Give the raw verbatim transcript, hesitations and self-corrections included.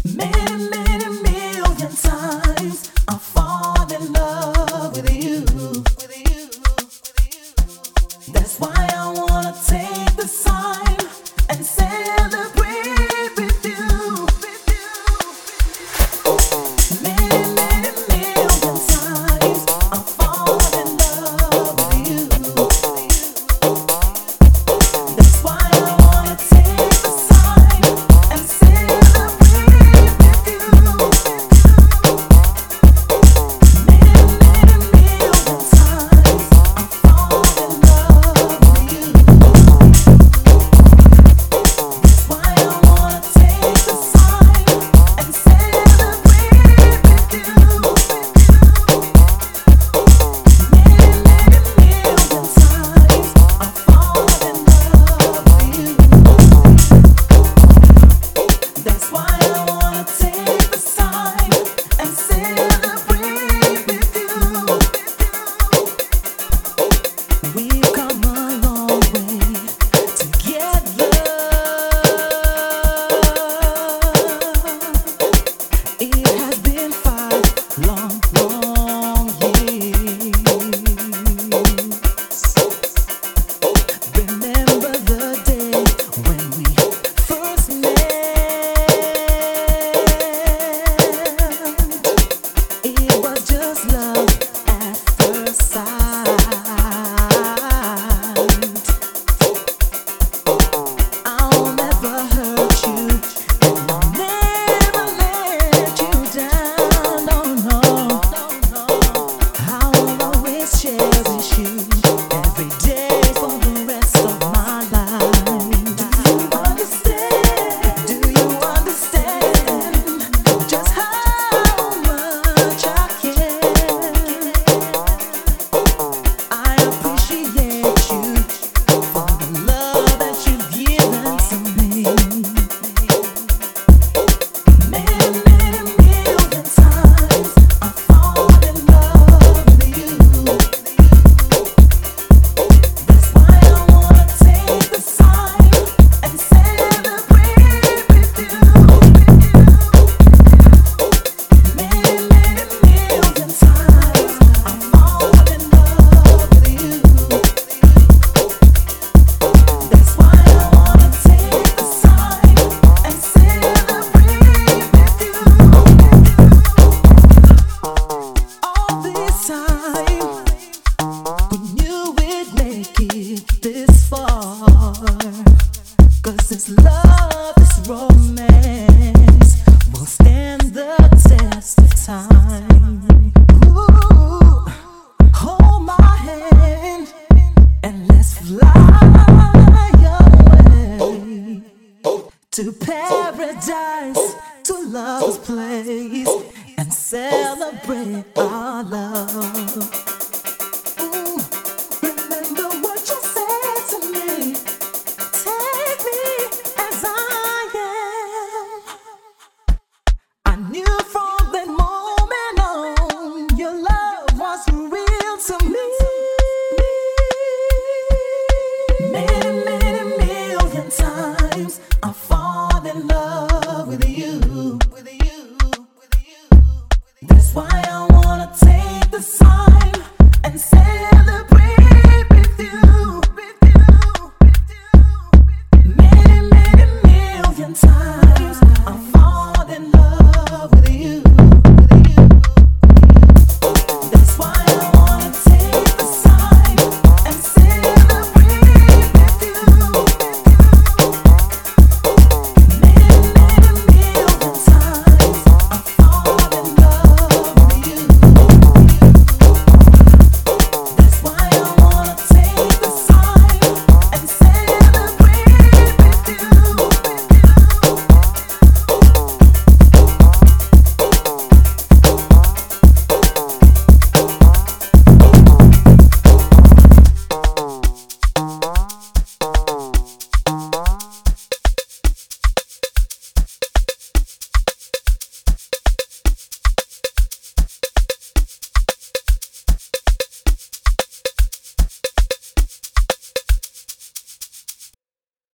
Many, many million times I fall in love with you. That's why I wanna take the time and celebrate with you. Many, many million times I fall in love with you. That's why I wanna take the time and celebrate with you. Many, many million times I fall in love with you. That's why I wanna take the time and celebrate with you. Many, many million times I fall in love with you. That's why I wanna take the time and celebrate with you. We've come a long way together. It has been five long, long years. Remember the day when we first met? It was just love at first sight. I'll never hurt you, and I'll never let you down. No, no, no. I'll always cherish you every day for the rest of my life. Do you understand? Do you understand just how much I care? I appreciate you for the love that you've given to me. Many, many million times I fall in love with you. That's why I wanna take the time and celebrate with you. Many, many million times I fall in love with you. That's why I wanna take the time and celebrate with you. All this time, who knew we'd make it this far? 'Cause this love, this romance will stand the test of time. Ooh, hold my hand and let's fly away to paradise, to love's place, and celebrate our love.